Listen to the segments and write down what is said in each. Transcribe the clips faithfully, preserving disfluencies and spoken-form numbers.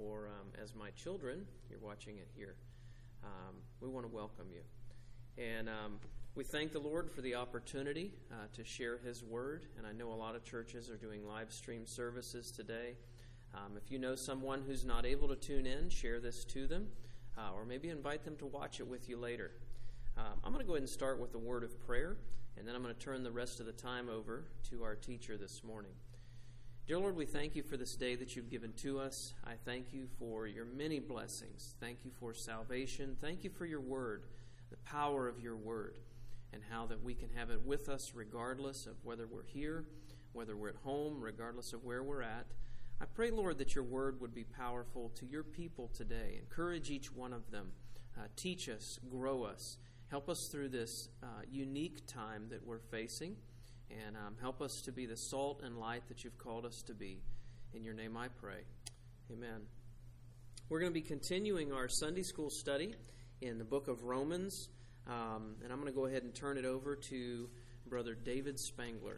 or um, as my children, you're watching it here, um, we want to welcome you. And um, we thank the Lord for the opportunity uh, to share His Word. And I know a lot of churches are doing live stream services today. Um, if you know someone who's not able to tune in, share this to them, uh, or maybe invite them to watch it with you later. Um, I'm going to go ahead and start with a word of prayer, and then I'm going to turn the rest of the time over to our teacher this morning. Dear Lord, we thank you for this day that you've given to us. I thank you for your many blessings. Thank you for salvation. Thank you for your word, the power of your word, and how that we can have it with us regardless of whether we're here, whether we're at home, regardless of where we're at. I pray, Lord, that your word would be powerful to your people today. Encourage each one of them. Uh, teach us, grow us. Help us through this uh, unique time that we're facing. And um, help us to be the salt and light that you've called us to be. In your name I pray. Amen. We're going to be continuing our Sunday school study in the book of Romans. Um, and I'm going to go ahead and turn it over to Brother David Spangler.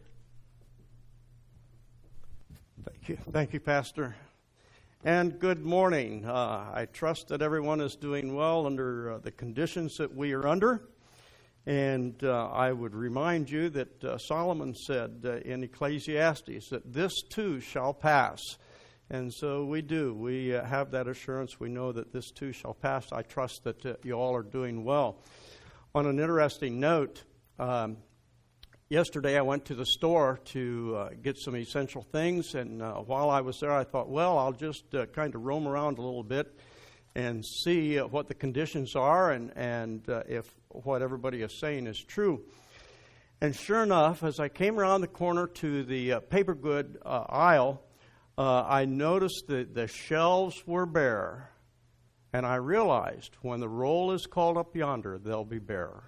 Thank you. Thank you, Pastor. And good morning. Uh, I trust that everyone is doing well under uh, the conditions that we are under. And uh, I would remind you that uh, Solomon said uh, in Ecclesiastes that this too shall pass. And so we do. We uh, have that assurance. We know that this too shall pass. I trust that uh, you all are doing well. On an interesting note, um, yesterday I went to the store to uh, get some essential things. And uh, while I was there, I thought, well, I'll just uh, kind of roam around a little bit and see uh, what the conditions are and, and uh, if what everybody is saying is true. And sure enough, as I came around the corner to the uh, paper good uh, aisle, uh, I noticed that the shelves were bare. And I realized when the roll is called up yonder, they'll be bare.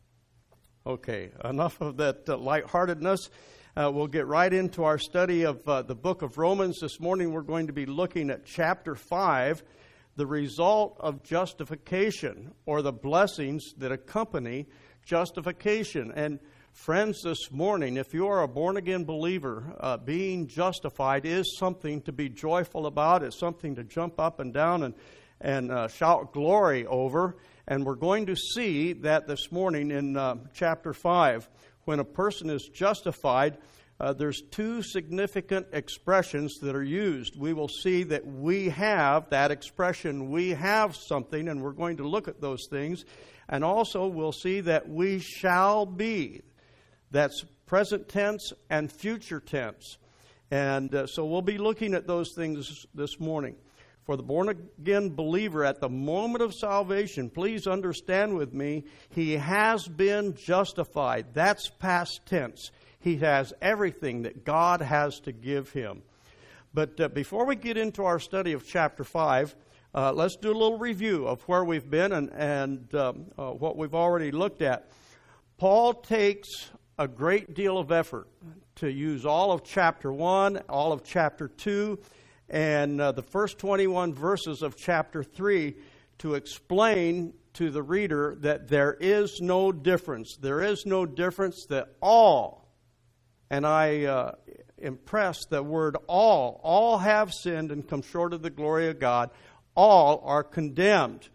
Okay, enough of that uh, lightheartedness. Uh, we'll get right into our study of uh, the book of Romans. This morning we're going to be looking at chapter five, the result of justification, or the blessings that accompany justification. And friends, this morning, if you are a born-again believer, uh, being justified is something to be joyful about. It's something to jump up and down and, and uh, shout glory over. And we're going to see that this morning in uh, chapter five. When a person is justified, Uh, there's two significant expressions that are used. We will see that we have that expression, we have something, and we're going to look at those things. And also we'll see that we shall be. That's present tense and future tense. And uh, so we'll be looking at those things this morning. For the born-again believer at the moment of salvation, please understand with me, he has been justified. That's past tense. He has everything that God has to give him. But uh, before we get into our study of chapter five, uh, let's do a little review of where we've been and, and um, uh, what we've already looked at. Paul takes a great deal of effort to use all of chapter one, all of chapter two, and uh, the first twenty-one verses of chapter three to explain to the reader that there is no difference. There is no difference, that all, and I uh, impress the word all. All have sinned and come short of the glory of God. All are condemned.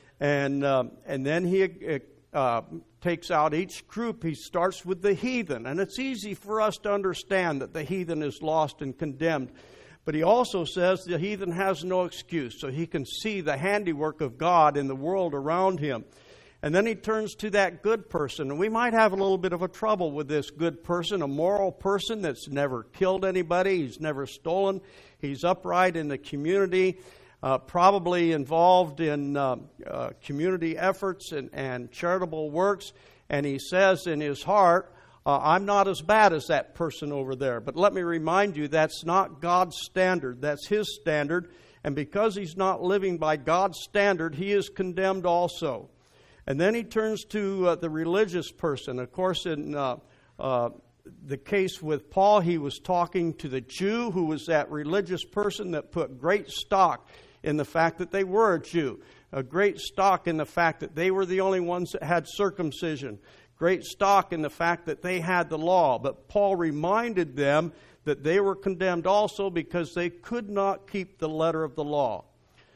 And um, and then he uh, takes out each group. He starts with the heathen. And it's easy for us to understand that the heathen is lost and condemned. But he also says the heathen has no excuse. So he can see the handiwork of God in the world around him. And then he turns to that good person. And we might have a little bit of a trouble with this good person, a moral person that's never killed anybody. He's never stolen. He's upright in the community, uh, probably involved in uh, uh, community efforts and, and charitable works. And he says in his heart, uh, I'm not as bad as that person over there. But let me remind you, that's not God's standard. That's his standard. And because he's not living by God's standard, he is condemned also. And then he turns to uh, the religious person. Of course, in uh, uh, the case with Paul, he was talking to the Jew, who was that religious person that put great stock in the fact that they were a Jew. A great stock in the fact that they were the only ones that had circumcision. Great stock in the fact that they had the law. But Paul reminded them that they were condemned also because they could not keep the letter of the law.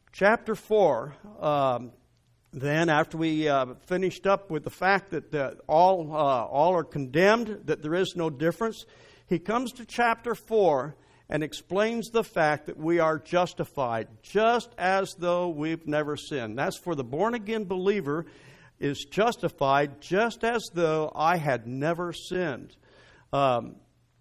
chapter four, um, then after we uh, finished up with the fact that uh, all, uh, all are condemned, that there is no difference, he comes to chapter four and explains the fact that we are justified, just as though we've never sinned. That's for the born-again believer, is justified just as though I had never sinned. Um,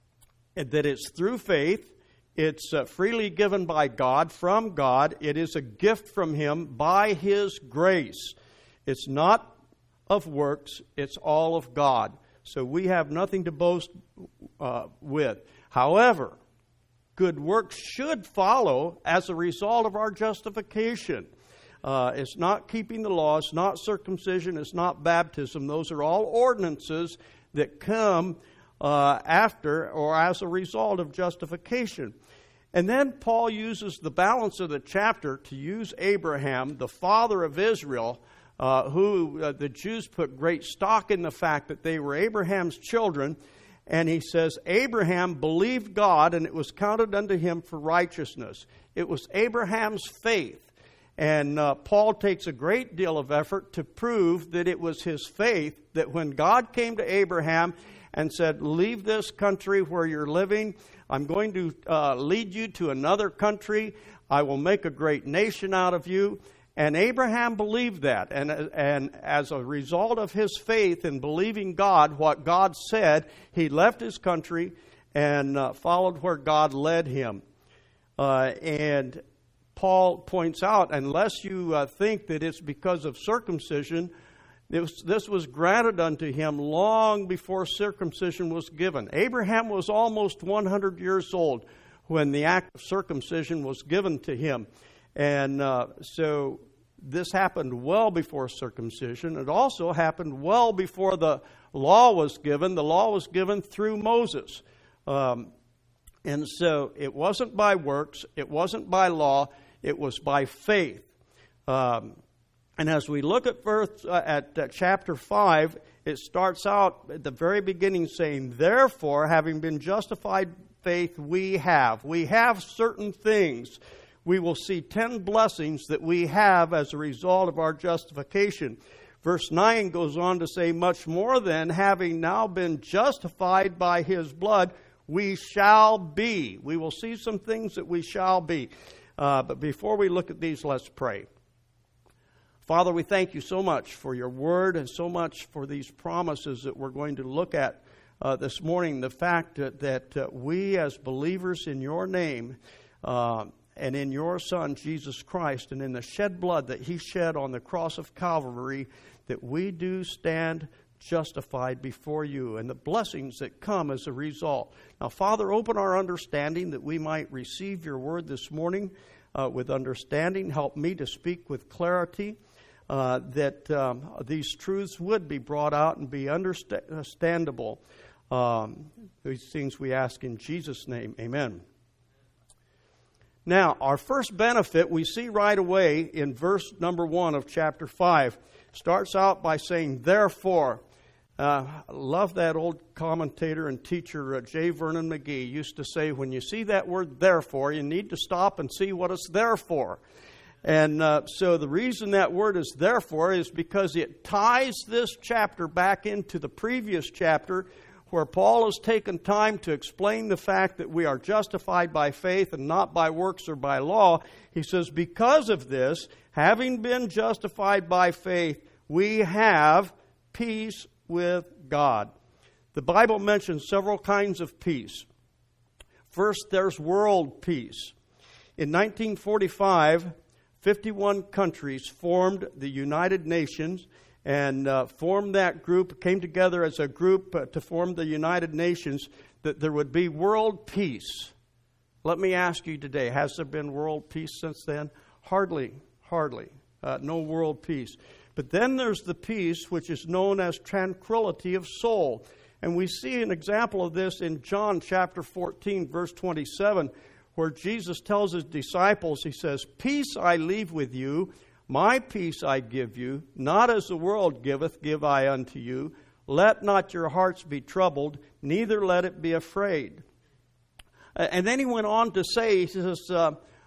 that it's through faith, it's uh, freely given by God, from God. It is a gift from Him by His grace. It's not of works, it's all of God. So we have nothing to boast uh, with. However, good works should follow as a result of our justification. Uh, it's not keeping the law, it's not circumcision, it's not baptism. Those are all ordinances that come uh, after or as a result of justification. And then Paul uses the balance of the chapter to use Abraham, the father of Israel, uh, who uh, the Jews put great stock in the fact that they were Abraham's children. And he says, Abraham believed God, and it was counted unto him for righteousness. It was Abraham's faith. And uh, Paul takes a great deal of effort to prove that it was his faith, that when God came to Abraham and said, leave this country where you're living, I'm going to uh, lead you to another country, I will make a great nation out of you. And Abraham believed that. And, and as a result of his faith in believing God, what God said, he left his country and uh, followed where God led him. Uh, and Paul points out, unless you uh, think that it's because of circumcision, it was, this was granted unto him long before circumcision was given. Abraham was almost one hundred years old when the act of circumcision was given to him. And uh, so this happened well before circumcision. It also happened well before the law was given. The law was given through Moses. Um, and so it wasn't by works. It wasn't by law. It was by faith. Um, and as we look at, verse, uh, at uh, chapter five, it starts out at the very beginning saying, therefore, having been justified faith, we have. We have certain things. We will see ten blessings that we have as a result of our justification. Verse nine goes on to say, much more than having now been justified by His blood, we shall be. We will see some things that we shall be. Uh, but before we look at these, let's pray. Father, we thank you so much for your word and so much for these promises that we're going to look at uh, this morning. The fact that, that uh, we as believers in your name uh, and in your Son, Jesus Christ, and in the shed blood that He shed on the cross of Calvary, that we do stand justified before you and the blessings that come as a result. Now, Father, open our understanding that we might receive your word this morning uh, with understanding. Help me to speak with clarity, uh, that um, these truths would be brought out and be understandable. Um, these things we ask in Jesus' name. Amen. Now, our first benefit we see right away in verse number one of chapter five. Starts out by saying, therefore. Uh, I love that old commentator and teacher, uh, J. Vernon McGee, used to say, when you see that word therefore, you need to stop and see what it's there for. And uh, so the reason that word is therefore is because it ties this chapter back into the previous chapter, where Paul has taken time to explain the fact that we are justified by faith and not by works or by law. He says, because of this, having been justified by faith, we have peace with God. The Bible mentions several kinds of peace. First, there's world peace. In nineteen forty-five, fifty-one countries formed the United Nations and uh, formed that group, came together as a group uh, to form the United Nations, that there would be world peace. Let me ask you today, has there been world peace since then? Hardly, hardly. Uh, no world peace. But then there's the peace which is known as tranquility of soul. And we see an example of this in John chapter fourteen, verse twenty-seven, where Jesus tells His disciples, He says, peace I leave with you, my peace I give you, not as the world giveth, give I unto you. Let not your hearts be troubled, neither let it be afraid. And then He went on to say, He says, uh,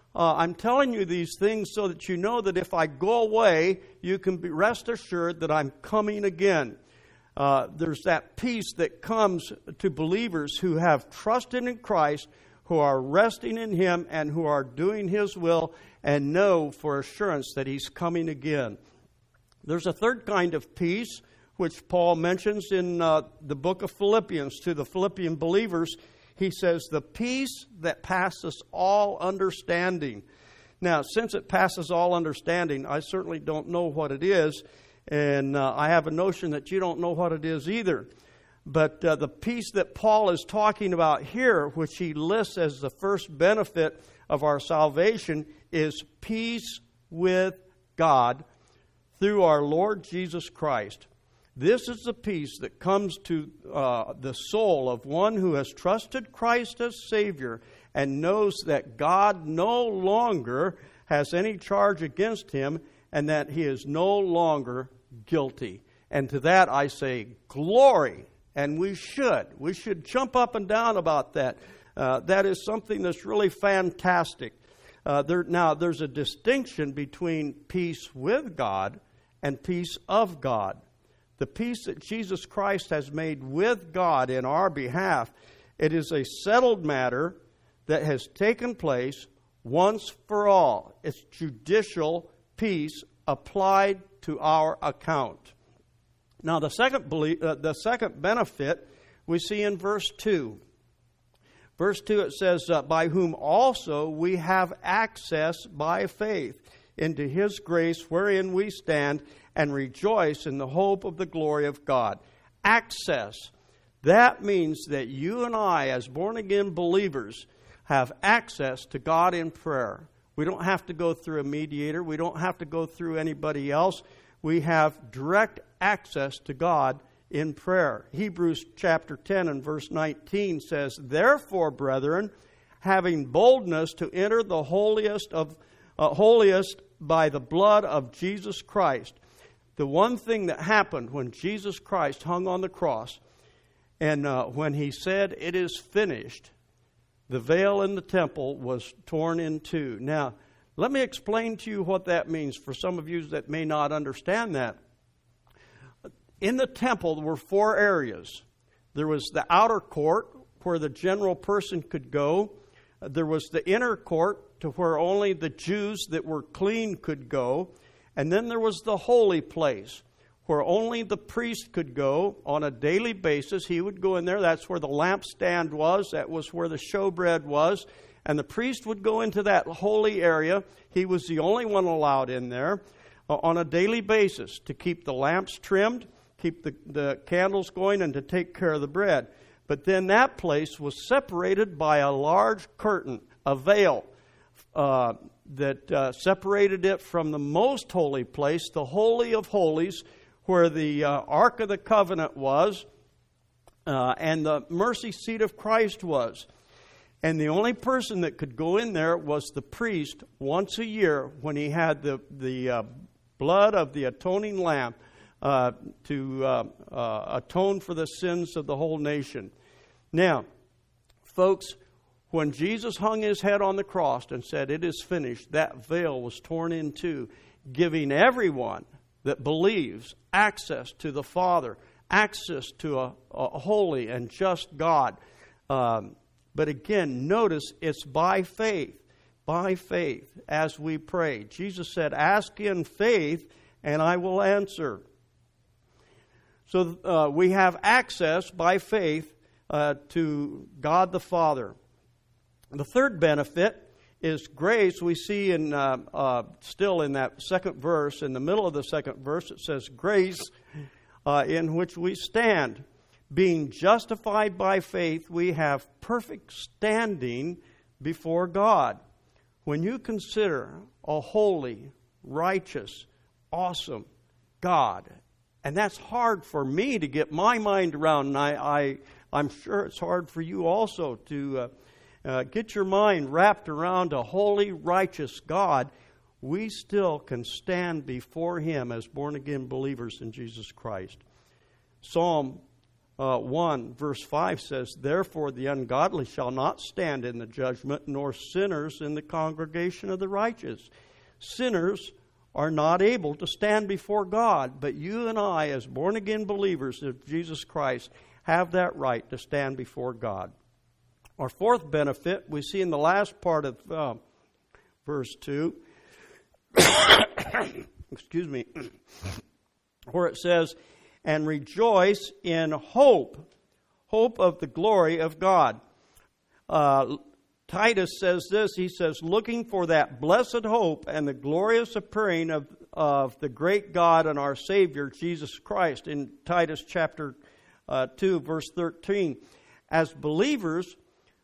Uh, I'm telling you these things so that you know that if I go away, you can be rest assured that I'm coming again. Uh, there's that peace that comes to believers who have trusted in Christ, who are resting in Him, and who are doing His will, and know for assurance that He's coming again. There's a third kind of peace, which Paul mentions in uh, the book of Philippians to the Philippian believers. He says, the peace that passes all understanding. Now, since it passes all understanding, I certainly don't know what it is, and uh, I have a notion that you don't know what it is either. But uh, the peace that Paul is talking about here, which he lists as the first benefit of our salvation, is peace with God through our Lord Jesus Christ. This is the peace that comes to uh, the soul of one who has trusted Christ as Savior and knows that God no longer has any charge against him and that he is no longer guilty. And to that I say, glory. And we should. We should jump up and down about that. Uh, that is something that's really fantastic. Uh, there, now, there's a distinction between peace with God and peace of God. The peace that Jesus Christ has made with God in our behalf, it is a settled matter that has taken place once for all. It's judicial peace applied to our account. Now, the second belie- uh, the second benefit we see in verse two. Verse two, it says, uh, by whom also we have access by faith into His grace wherein we stand and rejoice in the hope of the glory of God. Access. That means that you and I, as born-again believers, have access to God in prayer. We don't have to go through a mediator. We don't have to go through anybody else. We have direct access to God in prayer. Hebrews chapter ten and verse nineteen says, therefore, brethren, having boldness to enter the holiest of uh, holiest by the blood of Jesus Christ. The one thing that happened when Jesus Christ hung on the cross and uh, when He said, it is finished, the veil in the temple was torn in two. Now, let me explain to you what that means for some of you that may not understand that. In the temple, there were four areas. There was the outer court where the general person could go. There was the inner court to where only the Jews that were clean could go. And then there was the holy place where only the priest could go on a daily basis. He would go in there. That's where the lampstand was. That was where the showbread was. And the priest would go into that holy area. He was the only one allowed in there uh, on a daily basis to keep the lamps trimmed, keep the, the candles going, and to take care of the bread. But then that place was separated by a large curtain, a veil, uh, that uh, separated it from the most holy place, the Holy of Holies, where the uh, Ark of the Covenant was, uh, and the mercy seat of Christ was. And the only person that could go in there was the priest once a year when he had the, the uh, blood of the atoning lamb uh, to uh, uh, atone for the sins of the whole nation. Now, folks, when Jesus hung His head on the cross and said, it is finished, that veil was torn in two, giving everyone that believes access to the Father, access to a, a holy and just God. Um, but again, notice it's by faith, by faith as we pray. Jesus said, ask in faith and I will answer. So uh, we have access by faith uh, to God the Father. The third benefit is grace. We see in uh, uh, still in that second verse, in the middle of the second verse, it says grace uh, in which we stand. Being justified by faith, we have perfect standing before God. When you consider a holy, righteous, awesome God, and that's hard for me to get my mind around, and I, I, I'm sure it's hard for you also to uh, uh, get your mind wrapped around a holy, righteous God, we still can stand before Him as born-again believers in Jesus Christ. Psalm uh, one, verse five says, "Therefore the ungodly shall not stand in the judgment, nor sinners in the congregation of the righteous." Sinners are not able to stand before God, but you and I, as born-again believers of Jesus Christ, have that right to stand before God. Our fourth benefit we see in the last part of uh, verse two, excuse me, where it says, "And rejoice in hope," hope of the glory of God. Uh, Titus says this, he says, "Looking for that blessed hope and the glorious appearing of, of the great God and our Savior, Jesus Christ," in Titus chapter uh, two, verse thirteen. As believers,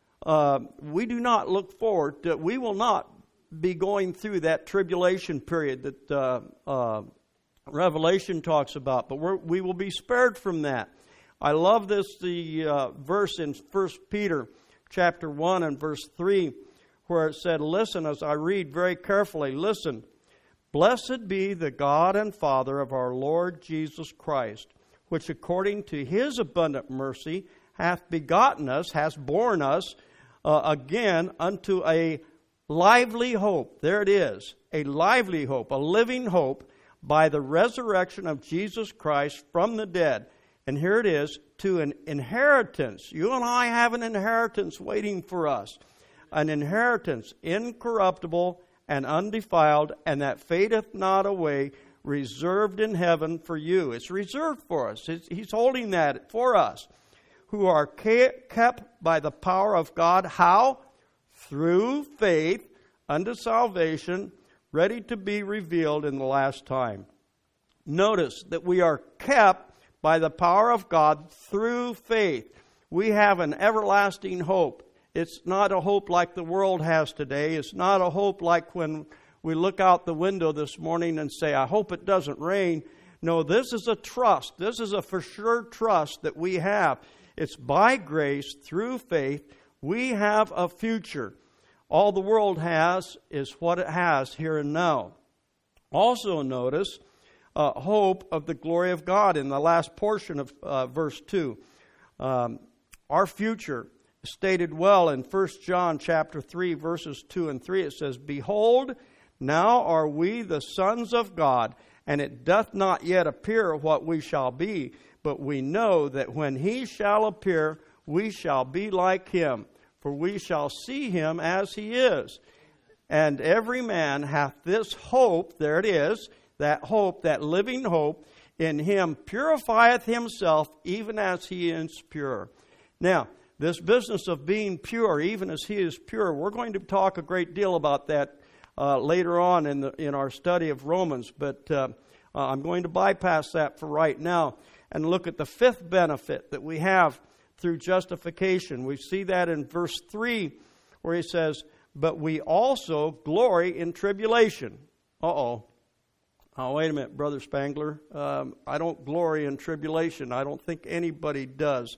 uh, we do not look forward to, we will not be going through that tribulation period that uh, uh, Revelation talks about, but we're, we will be spared from that. I love this, the uh, verse in First Peter chapter one and verse three, where it said, listen, as I read very carefully, listen, "Blessed be the God and Father of our Lord Jesus Christ, which according to his abundant mercy hath begotten us," has borne us uh, again unto a lively hope. There it is, a lively hope, a living hope, by the resurrection of Jesus Christ from the dead. And here it is, to an inheritance. You and I have an inheritance waiting for us. An inheritance incorruptible and undefiled, and that fadeth not away, reserved in heaven for you. It's reserved for us. It's, he's holding that for us. Who are kept by the power of God. How? Through faith unto salvation, ready to be revealed in the last time. Notice that we are kept by the power of God through faith. We have an everlasting hope. It's not a hope like the world has today. It's not a hope like when we look out the window this morning and say, I hope it doesn't rain. No, this is a trust. This is a for sure trust that we have. It's by grace, through faith, we have a future. All the world has is what it has here and now. Also notice Uh, hope of the glory of God in the last portion of uh, verse two. Um, our future is stated well in First John chapter three, verses two and three. It says, "Behold, now are we the sons of God, and it doth not yet appear what we shall be, but we know that when he shall appear, we shall be like him, for we shall see him as he is. And every man hath this hope," there it is, that hope, that living hope, "in him purifieth himself even as he is pure." Now, this business of being pure, even as he is pure, we're going to talk a great deal about that uh, later on in the, in our study of Romans, but uh, uh, I'm going to bypass that for right now and look at the fifth benefit that we have through justification. We see that in verse three, where he says, "But we also glory in tribulation." Uh-oh. Oh, wait a minute, Brother Spangler. Um, I don't glory in tribulation. I don't think anybody does.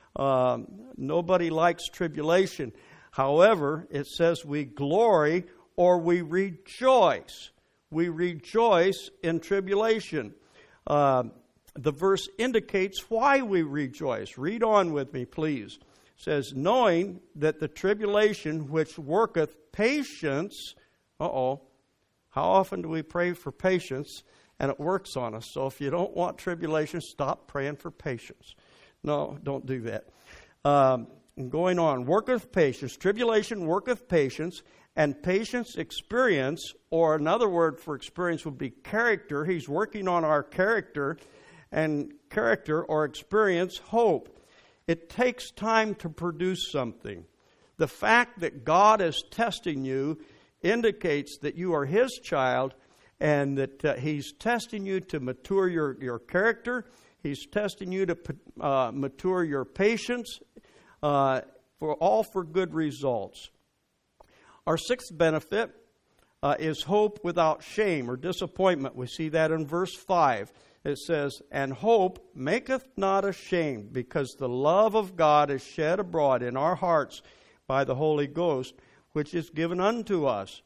Um, nobody likes tribulation. However, it says we glory or we rejoice. We rejoice in tribulation. Uh, the verse indicates why we rejoice. Read on with me, please. It says, "Knowing that the tribulation which worketh patience," uh-oh, how often do we pray for patience and it works on us? So if you don't want tribulation, stop praying for patience. No, don't do that. Um, going on, "Worketh patience." Tribulation worketh patience, and patience experience, or another word for experience would be character. He's working on our character, and character or experience hope. It takes time to produce something. The fact that God is testing you indicates that you are his child, and that uh, he's testing you to mature your, your character. He's testing you to uh, mature your patience, uh, for all for good results. Our sixth benefit uh, is hope without shame or disappointment. We see that in verse five. It says, "And hope maketh not ashamed, because the love of God is shed abroad in our hearts by the Holy Ghost, which is given unto us."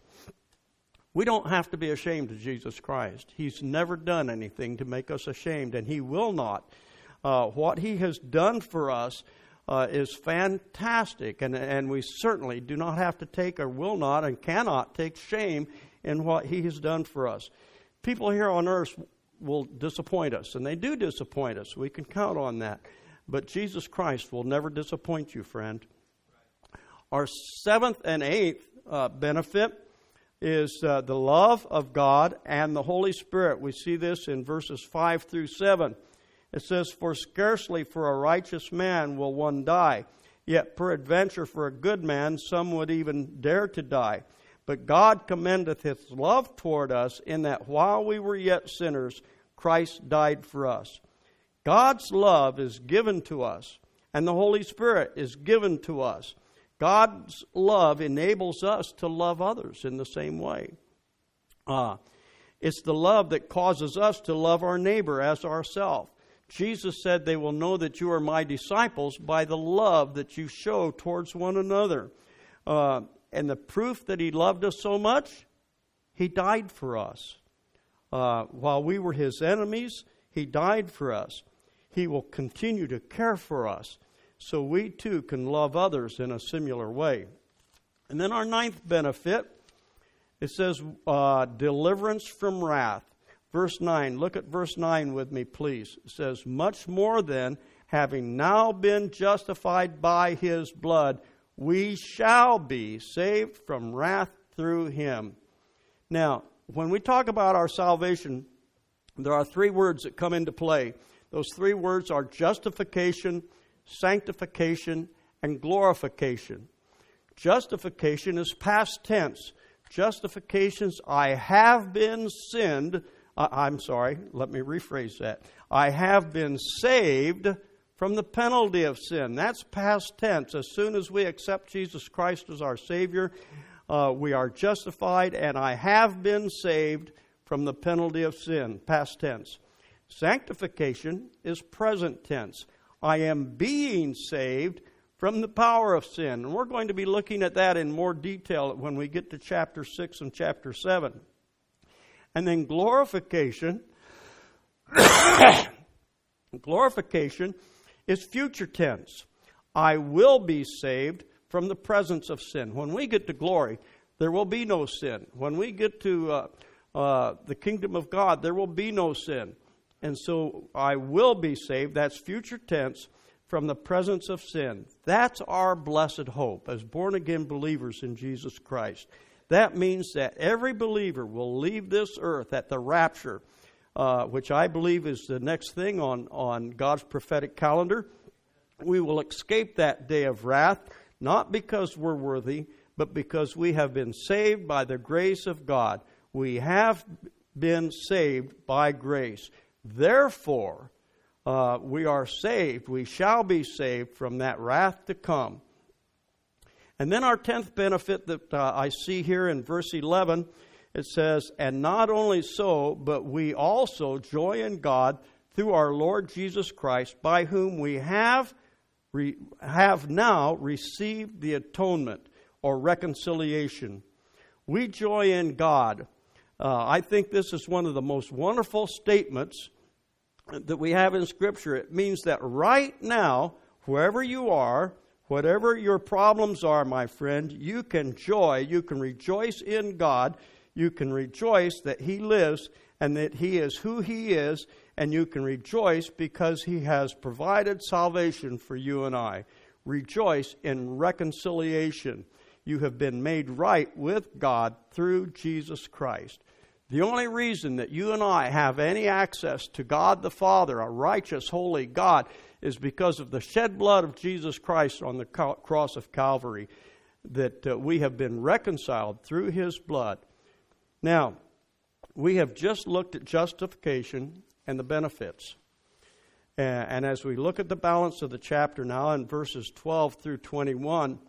We don't have to be ashamed of Jesus Christ. He's never done anything to make us ashamed, and he will not. Uh, what He has done for us uh, is fantastic, and, and we certainly do not have to take, or will not, and cannot take shame in what He has done for us. People here on earth will disappoint us, and they do disappoint us. We can count on that. But Jesus Christ will never disappoint you, friend. Our seventh and eighth uh, benefit is uh, the love of God and the Holy Spirit. We see this in verses five through seven. It says, "For scarcely for a righteous man will one die, yet peradventure for a good man some would even dare to die. But God commendeth His love toward us, in that while we were yet sinners, Christ died for us." God's love is given to us, and the Holy Spirit is given to us. God's love enables us to love others in the same way. Uh, it's the love that causes us to love our neighbor as ourselves. Jesus said, "They will know that you are my disciples by the love that you show towards one another." Uh, and the proof that He loved us so much, He died for us. Uh, while we were His enemies, He died for us. He will continue to care for us, so we too can love others in a similar way. And then our ninth benefit, it says uh, deliverance from wrath. Verse nine, look at verse nine with me, please. It says, "Much more then, having now been justified by His blood, we shall be saved from wrath through Him." Now, when we talk about our salvation, there are three words that come into play. Those three words are justification, sanctification, and glorification. Justification is past tense. Justification's I have been sinned. Uh, I'm sorry, let me rephrase that. I have been saved from the penalty of sin. That's past tense. As soon as we accept Jesus Christ as our Savior, uh, we are justified, and I have been saved from the penalty of sin. Past tense. Sanctification is present tense. I am being saved from the power of sin. And we're going to be looking at that in more detail when we get to chapter six and chapter seven. And then glorification, glorification is future tense. I will be saved from the presence of sin. When we get to glory, there will be no sin. When we get to uh, uh, the kingdom of God, there will be no sin. And so I will be saved, that's future tense, from the presence of sin. That's our blessed hope as born-again believers in Jesus Christ. That means that every believer will leave this earth at the rapture, uh, which I believe is the next thing on, on God's prophetic calendar. We will escape that day of wrath, not because we're worthy, but because we have been saved by the grace of God. We have been saved by grace. Therefore, uh, we are saved. We shall be saved from that wrath to come. And then our tenth benefit that uh, I see here in verse eleven, it says, "And not only so, but we also joy in God through our Lord Jesus Christ, by whom we have re- have now received the atonement," or reconciliation. We joy in God. Uh, I think this is one of the most wonderful statements that we have in Scripture. It means that right now, wherever you are, whatever your problems are, my friend, you can joy, you can rejoice in God, you can rejoice that He lives and that He is who He is, and you can rejoice because He has provided salvation for you and I. Rejoice in reconciliation. You have been made right with God through Jesus Christ. The only reason that you and I have any access to God the Father, a righteous, holy God, is because of the shed blood of Jesus Christ on the cross of Calvary, that uh, we have been reconciled through His blood. Now, we have just looked at justification and the benefits. Uh, and as we look at the balance of the chapter now in verses twelve through twenty-one,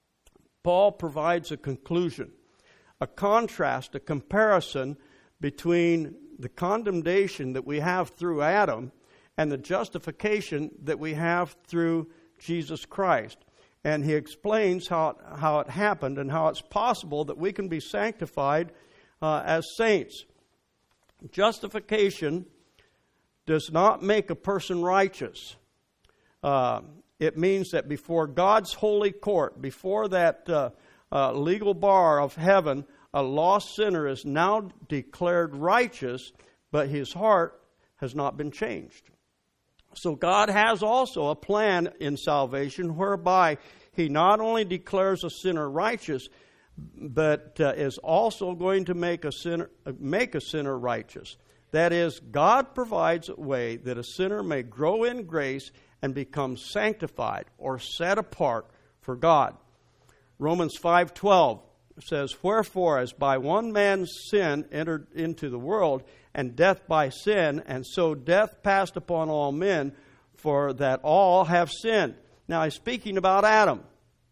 Paul provides a conclusion, a contrast, a comparison between the condemnation that we have through Adam and the justification that we have through Jesus Christ. And he explains how it, how it happened and how it's possible that we can be sanctified uh, as saints. Justification does not make a person righteous. Uh, it means that before God's holy court, before that uh, uh, legal bar of heaven, a lost sinner is now declared righteous, but his heart has not been changed. So God has also a plan in salvation whereby He not only declares a sinner righteous, but uh, is also going to make a sinner make a sinner righteous. That is, God provides a way that a sinner may grow in grace and become sanctified or set apart for God. Romans five twelve says, "Wherefore, as by one man's sin entered into the world, and death by sin, and so death passed upon all men, for that all have sinned." Now, he's speaking about Adam.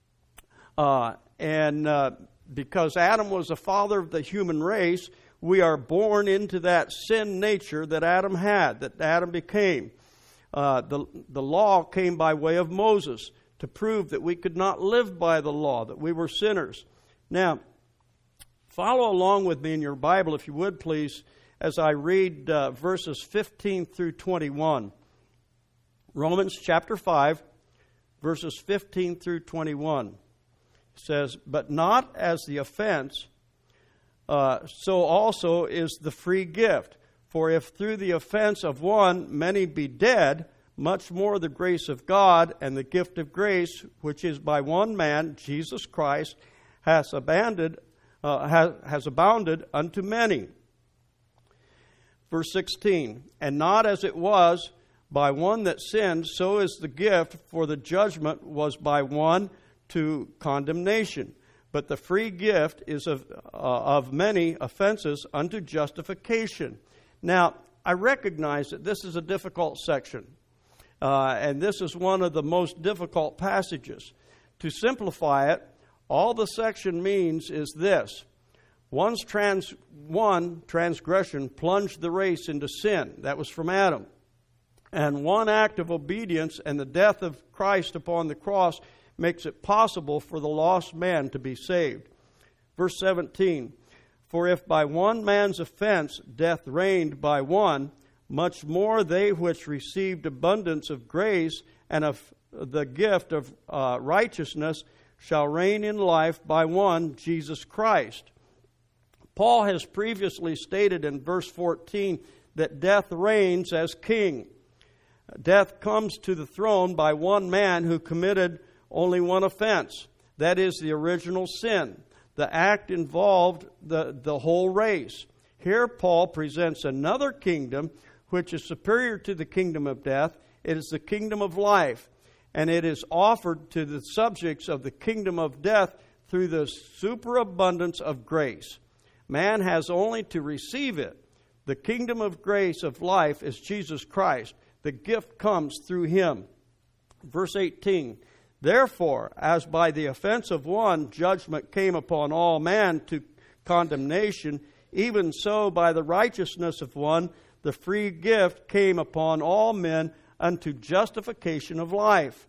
Uh, and uh, because Adam was the father of the human race, we are born into that sin nature that Adam had, that Adam became. Uh, the, the law came by way of Moses to prove that we could not live by the law, that we were sinners. Now, follow along with me in your Bible, if you would, please, as I read uh, verses fifteen through twenty-one. Romans chapter five, verses fifteen through twenty-one. It says, "But not as the offense, uh, so also is the free gift. For if through the offense of one many be dead, much more the grace of God and the gift of grace, which is by one man, Jesus Christ, has abounded, uh, has, has abounded unto many." Verse sixteen, "And not as it was by one that sinned, so is the gift, for the judgment was by one to condemnation. But the free gift is of, uh, of many offenses unto justification." Now, I recognize that this is a difficult section, uh, and this is one of the most difficult passages. To simplify it, all the section means is this: One's trans, one transgression plunged the race into sin. That was from Adam. And one act of obedience and the death of Christ upon the cross makes it possible for the lost man to be saved. Verse seventeen, "For if by one man's offense death reigned by one, much more they which received abundance of grace and of the gift of uh, righteousness shall reign in life by one, Jesus Christ." Paul has previously stated in verse fourteen that death reigns as king. Death comes to the throne by one man who committed only one offense. That is the original sin. The act involved the, the whole race. Here Paul presents another kingdom which is superior to the kingdom of death. It is the kingdom of life. And it is offered to the subjects of the kingdom of death through the superabundance of grace. Man has only to receive it. The kingdom of grace of life is Jesus Christ. The gift comes through Him. Verse eighteen, "Therefore, as by the offense of one judgment came upon all man to condemnation, even so by the righteousness of one the free gift came upon all men unto justification of life."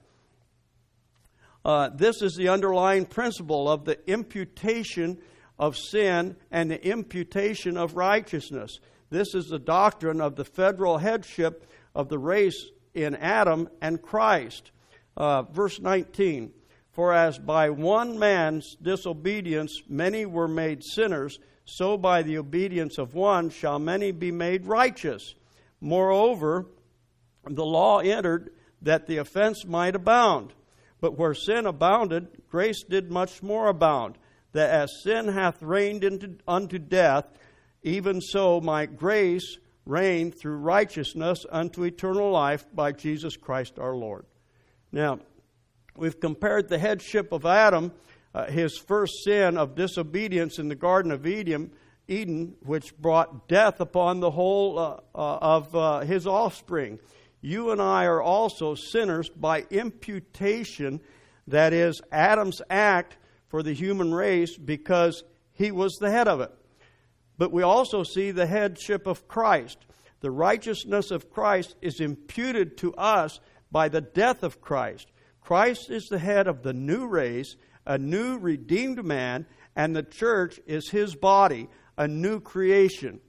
Uh, this is the underlying principle of the imputation of sin and the imputation of righteousness. This is the doctrine of the federal headship of the race in Adam and Christ. Uh, verse nineteen, "For as by one man's disobedience many were made sinners, so by the obedience of one shall many be made righteous. Moreover, the law entered that the offense might abound. But where sin abounded, grace did much more abound, that as sin hath reigned into, unto death, even so might grace reign through righteousness unto eternal life by Jesus Christ our Lord." Now, we've compared the headship of Adam, uh, his first sin of disobedience in the Garden of Eden, Eden, which brought death upon the whole uh, uh, of uh, his offspring. You and I are also sinners by imputation, that is, Adam's act for the human race, because he was the head of it. But we also see the headship of Christ. The righteousness of Christ is imputed to us by the death of Christ. Christ is the head of the new race, a new redeemed man, and the church is His body, a new creation.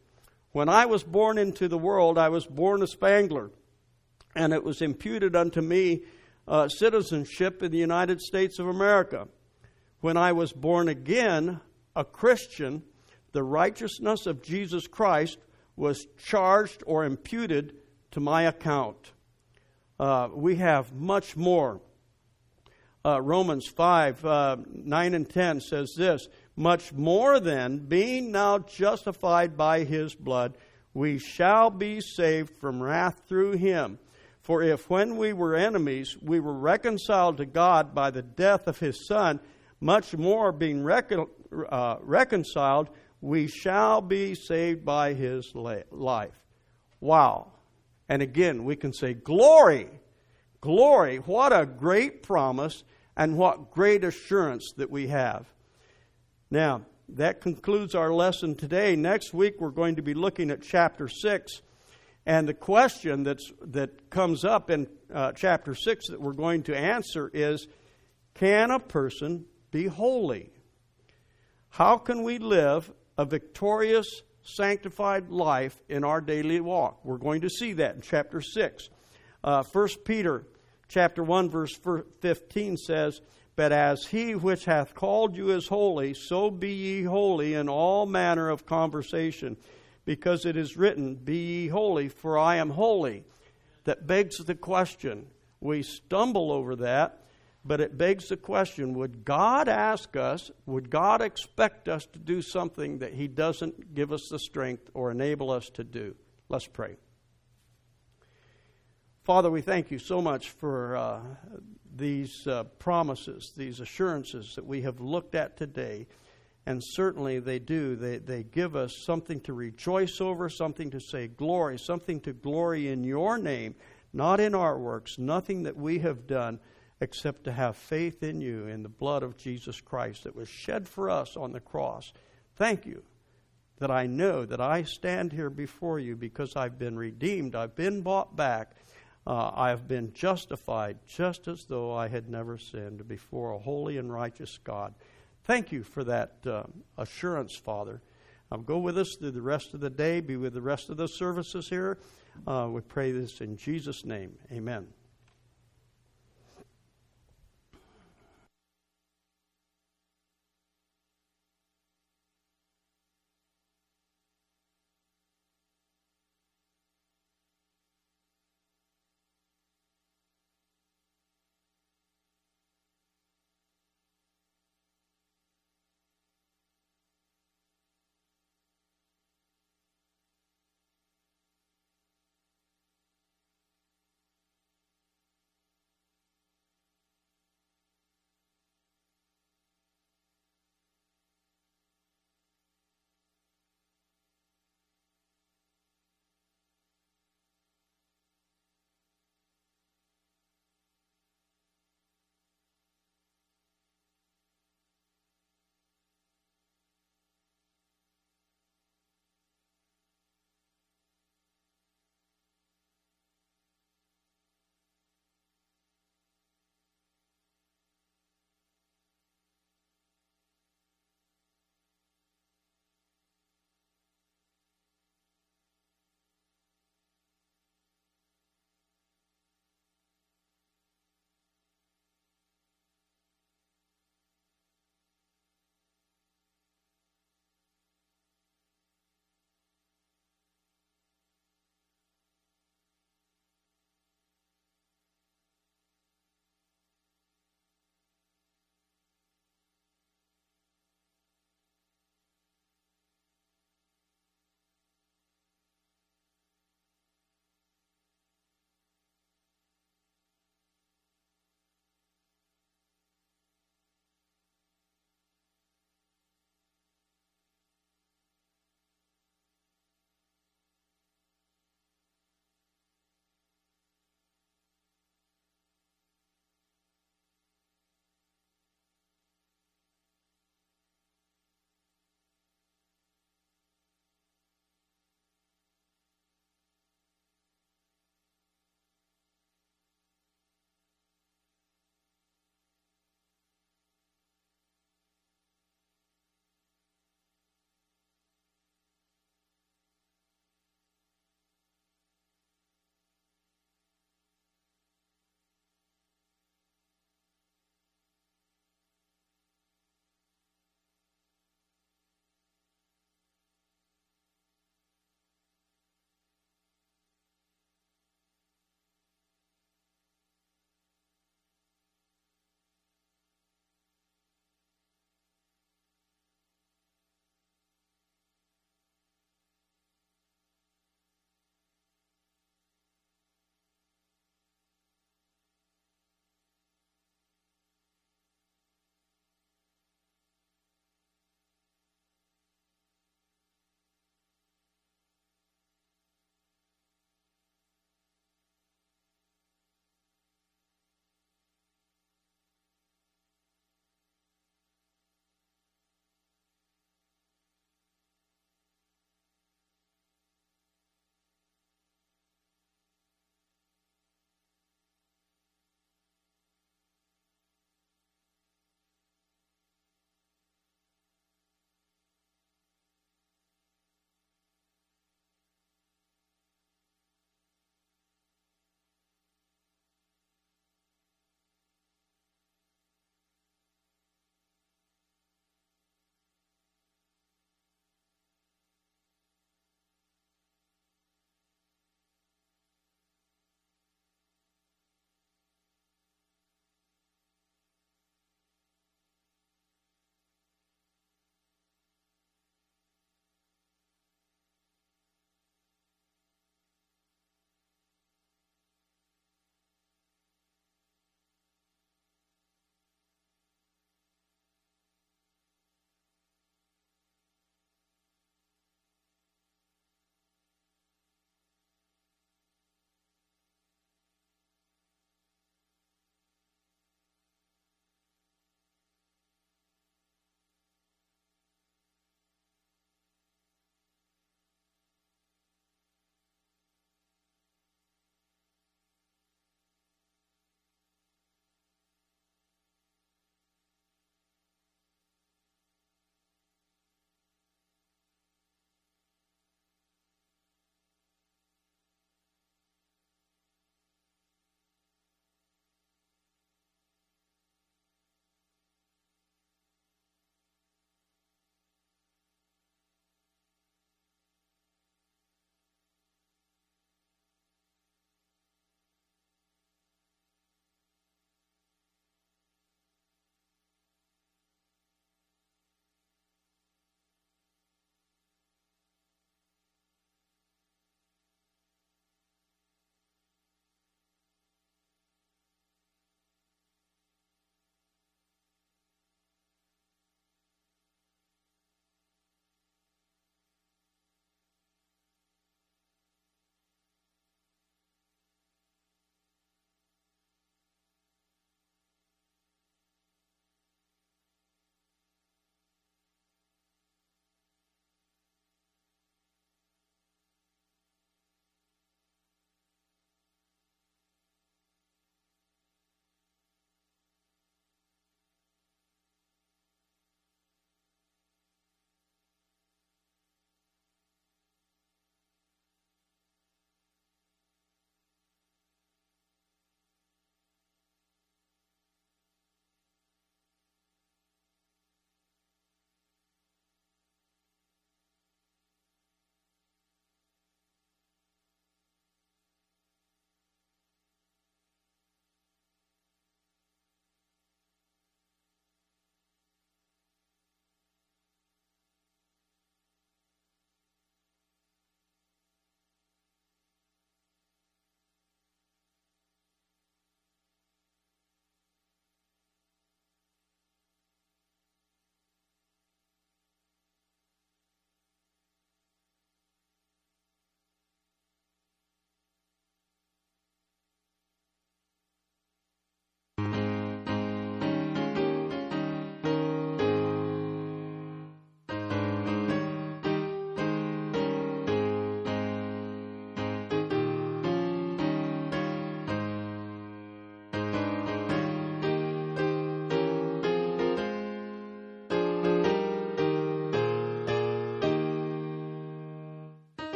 When I was born into the world, I was born a Spangler, and it was imputed unto me uh, citizenship in the United States of America. When I was born again, a Christian, the righteousness of Jesus Christ was charged or imputed to my account. Uh, we have much more. Uh, Romans five, uh, nine and ten says this, much more then, being now justified by his blood, we shall be saved from wrath through him. For if when we were enemies, we were reconciled to God by the death of his Son, much more being recon- uh, reconciled, we shall be saved by his la- life. Wow. And again, we can say, glory, glory. What a great promise and what great assurance that we have. Now, that concludes our lesson today. Next week, we're going to be looking at chapter six. And the question that's, that comes up in uh, chapter six that we're going to answer is, can a person be holy? How can we live a victorious, sanctified life in our daily walk? We're going to see that in chapter six. Uh, First Peter chapter one, verse fifteen says, but as he which hath called you is holy, so be ye holy in all manner of conversation, because it is written, be ye holy, for I am holy. That begs the question. We stumble over that, but it begs the question, would God ask us, would God expect us to do something that he doesn't give us the strength or enable us to do? Let's pray. Father, we thank you so much for uh, these uh, promises, these assurances that we have looked at today. And certainly they do. They, they give us something to rejoice over, something to say glory, something to glory in your name, not in our works, nothing that we have done except to have faith in you, in the blood of Jesus Christ that was shed for us on the cross. Thank you that I know that I stand here before you because I've been redeemed, I've been bought back, uh, I've been justified just as though I had never sinned before a holy and righteous God. Thank you for that uh, assurance, Father. Um, go with us through the rest of the day. Be with the rest of the services here. Uh, we pray this in Jesus' name. Amen.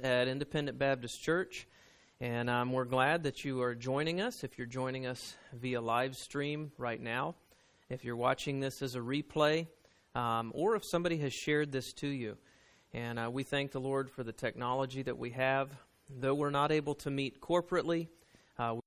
at Independent Baptist Church, and um, we're glad that you are joining us. If you're joining us via live stream right now, if you're watching this as a replay, um, or if somebody has shared this to you. And uh, we thank the Lord for the technology that we have. Though we're not able to meet corporately, uh,